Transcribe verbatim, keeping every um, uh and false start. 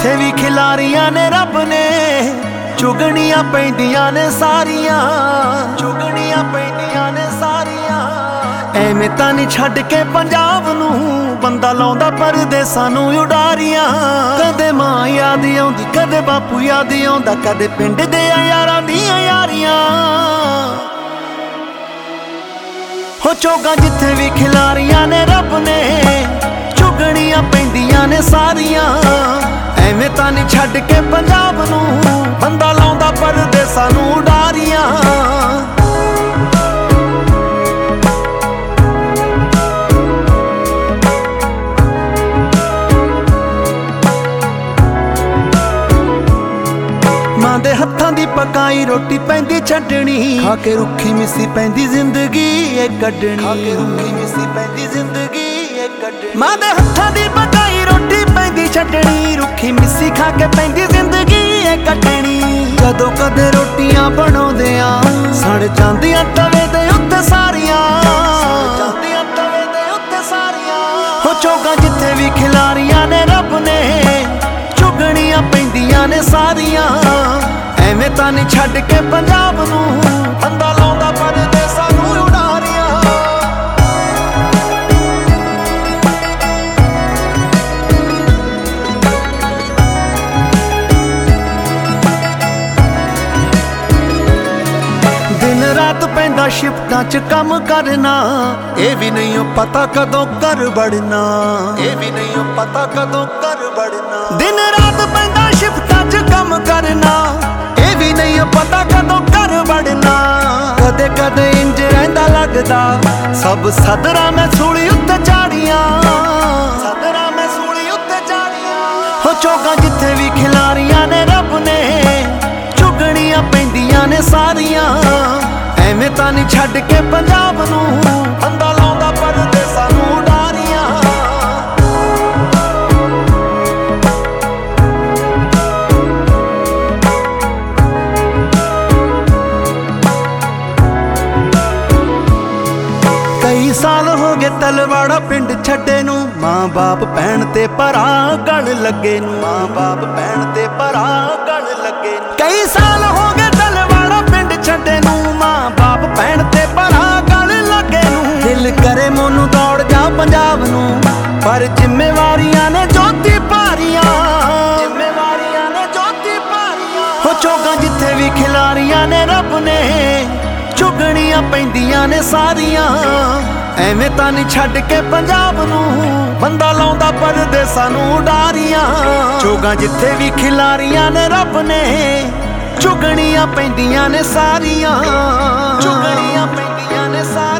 जिथे भी खिलारियां ने रब ने चुगनियां पैंदियां ने सारियां चुगनियां पैंदियां ने सारियां। एवें तां नहीं छड्ड के पंजाब नूं बंदा लाउंदा परदेसां नूं उडारियां। कदे मां याद आउंदी कदे बापू याद आउंदा कदे पिंड दे यारां दियां यारियां। हो चोगा जिथे भी खिलारियां ने रब ने चुगनियां पैंदियां ने सारियां। एवें तां नहीं छड्ड के पंजाब नूं बंदा लाउंदा परदेसां नूं उडारियां। मां दे हत्थां दी पकाई रोटी पैंदी छड्डनी खा के रुखी मिसी पैंदी जिंदगी ए कड्डनी। खा के रुखी मिसी पैंदी जिंदगी ए कड्डनी। मां दे हत्थां दी पकाई रोटी पैंदी छड्डनी रुखी मिसी खा के पैंदी जिंदगी ए कड्डनी। जदों कदे रोटियां बनाउंदियां सड़ जांदियां तवे दे उत्ते सारियां जांदियां तवे दे उत्ते सारियां। हो चोगा जिथे भी खिलारियां ने रब ने चुगनियां पैंदियां ने सारियां। एवें तां नहीं छड्ड के पंजाब नूं बंदा लाउंदा परदेसां नूं उडारियां। दिन रात पैंदा शिफ्टां च कम करना ये भी नहीं पता कदों घर बढ़ना ये भी नहीं पता कदों घर बढ़ना। दिन रात पैंदा शिफ्टां च कम करना ये भी नहीं पता कदों घर बढ़ना। कदे कदे इंज रहिंदा लगदा सब सदरा मैं सूली उत्ते चाड़ियां सदरा मैं सूली उत्ते चाड़ियां। हो चोगा जिथे भी खिलारियां ने रब ने चुगनियां पैंदियां ने सारियां। एवें तां नहीं छड्ड के पंजाब नूं बंदा लाउंदा परदेसां नूं उडारियां। कई साल हो गए तलवाड़ा पिंड छड्डे नूं मां बाप भैण ते भरा गल लगे नूं मां बाप भैण ते भरा गल लगे। कई साल हो गए तलवाड़ा पिंड छड्डे नूं मां बाप भैण ते भरा गल लगे नूं। दिल करे मोनू दौड़ जा पंजाब नूं पर जिम्मेवारियां ने जोती भारियां जिम्मेवारियां ने जोती भारियां। हो चोगा जिथे भी खिलारियां ने रब ने चुगनियां पैंदियां ने सारियां। एवें तां नहीं छड्ड के पंजाब नूं बंदा लाउंदा परदेसां नूं उडारियां। चोगा जिथे भी खिलारियां ने रब ने चुगनियां पैंदियां ने सारियां चुगनियां पैंदियां ने सारियां।